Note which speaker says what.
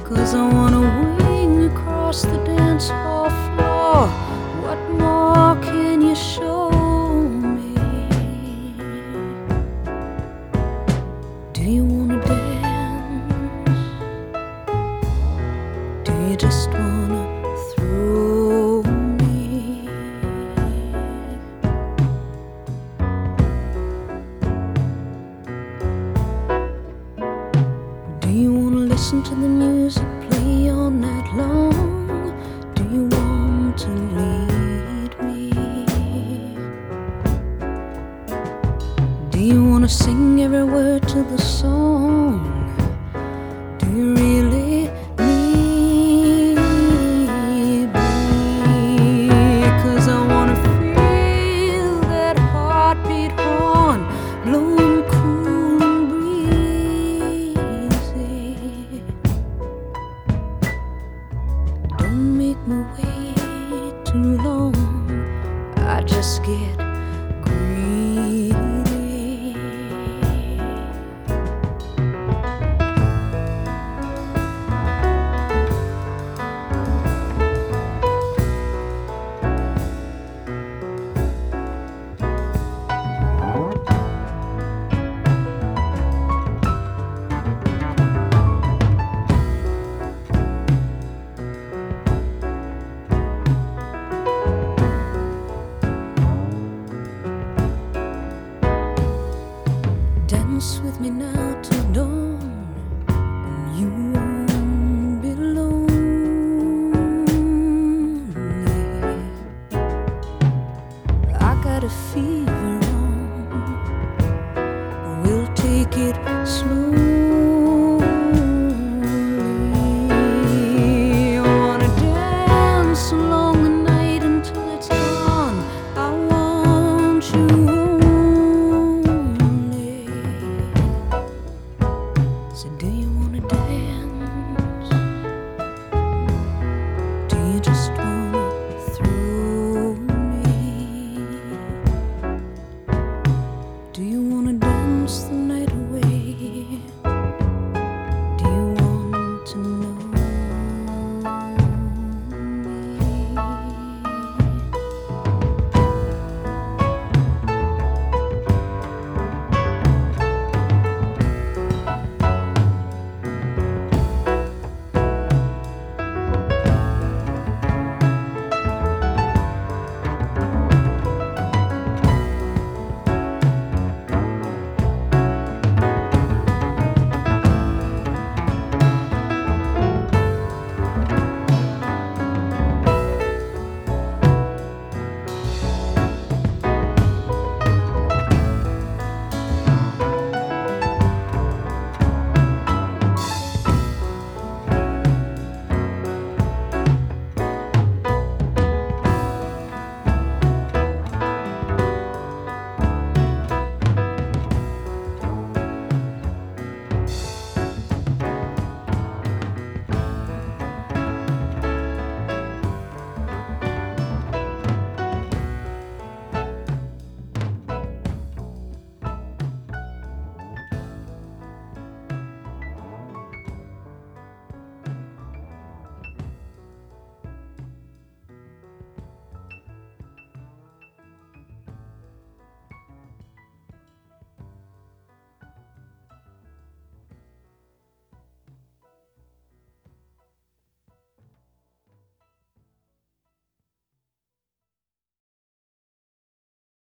Speaker 1: 'Cause I wanna wing across the dance hall floor. What more can you show me? Do you wanna dance? Do you just wanna throw me? Do you wanna listen to the music play all night long? Do you want to lead me? Do you wanna sing every word to the song? Do you really need me? 'Cause I wanna feel that heartbeat horn blowing cool and breezy. Don't make me wait too long. I just get